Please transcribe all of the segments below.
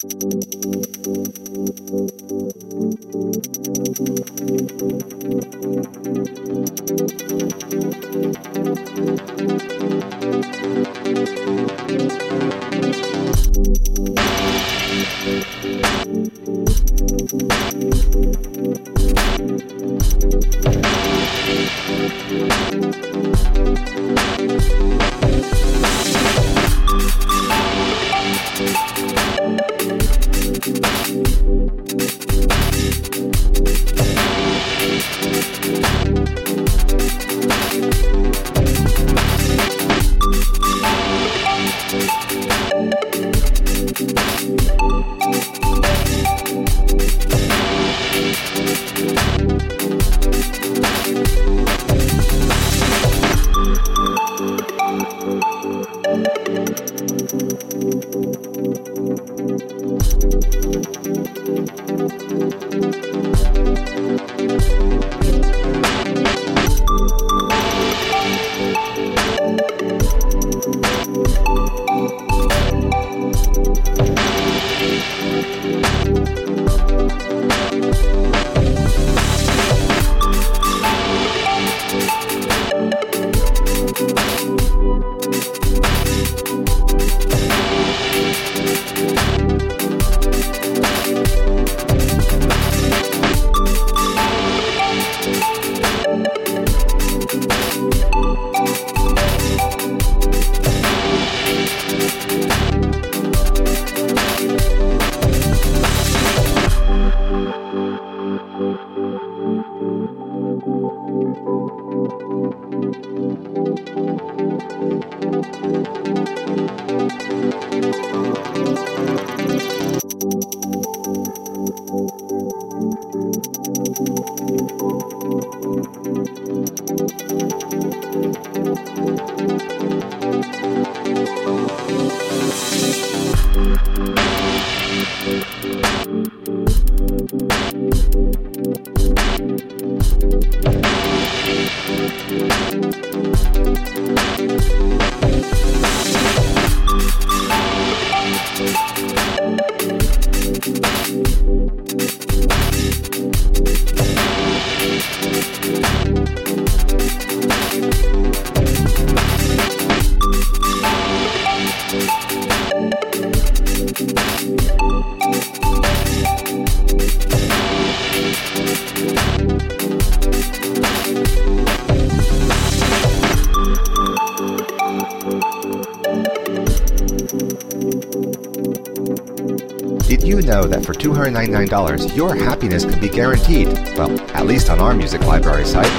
Did you know that for $299, your happiness can be guaranteed? Well, at least on our music library site.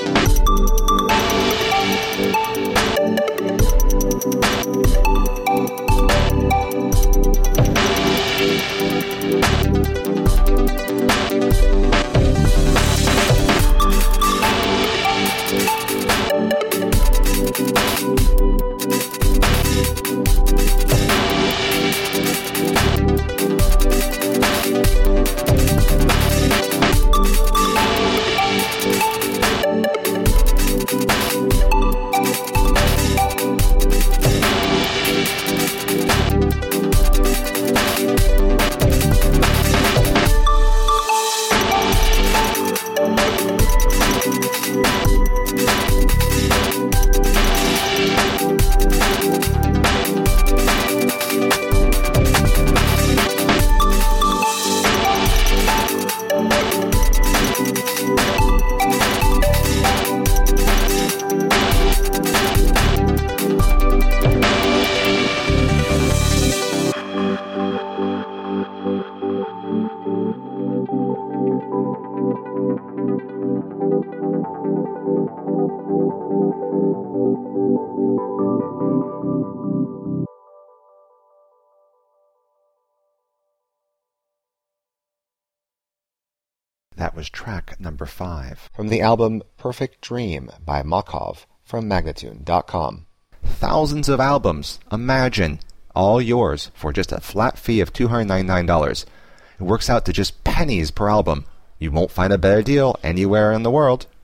That was track number 5 from the album Perfect Dream by Makov from Magnatune.com. Thousands of albums, imagine, all yours for just a flat fee of $299. It works out to just pennies per album. You won't find a better deal anywhere in the world.